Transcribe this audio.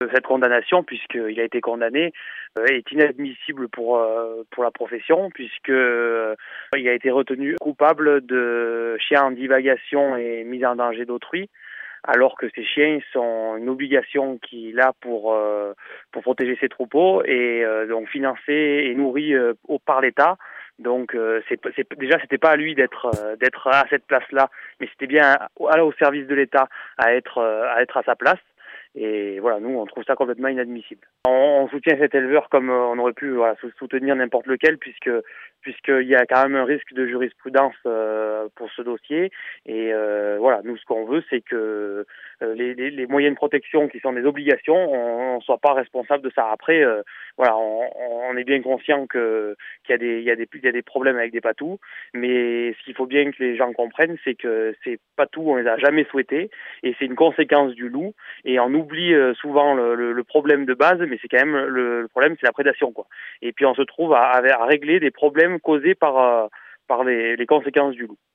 Cette condamnation, puisqu'il a été condamné, est inadmissible pour la profession, puisque il a été retenu coupable de chien en divagation et mise en danger d'autrui, alors que ces chiens sont une obligation qu'il a pour protéger ses troupeaux et donc financés et nourris par l'État. Donc déjà c'était pas à lui d'être à cette place-là, mais c'était bien au service de l'État à être à sa place. Et voilà, nous, on trouve ça complètement inadmissible. On soutient cet éleveur comme on aurait pu soutenir n'importe lequel, puisqu'il y a quand même un risque de jurisprudence pour ce dossier. Et voilà, nous, ce qu'on veut, c'est que les moyens de protection qui sont des obligations, on ne soit pas responsable de ça. Après, voilà, on est bien conscient qu'il y a des problèmes avec des patous, mais ce qu'il faut bien que les gens comprennent, c'est que ces patous, on les a jamais souhaités, et c'est une conséquence du loup. Et on oublie souvent le problème de base, mais c'est quand même le problème, c'est la prédation, quoi. Et puis on se trouve à régler des problèmes causés par les conséquences du loup.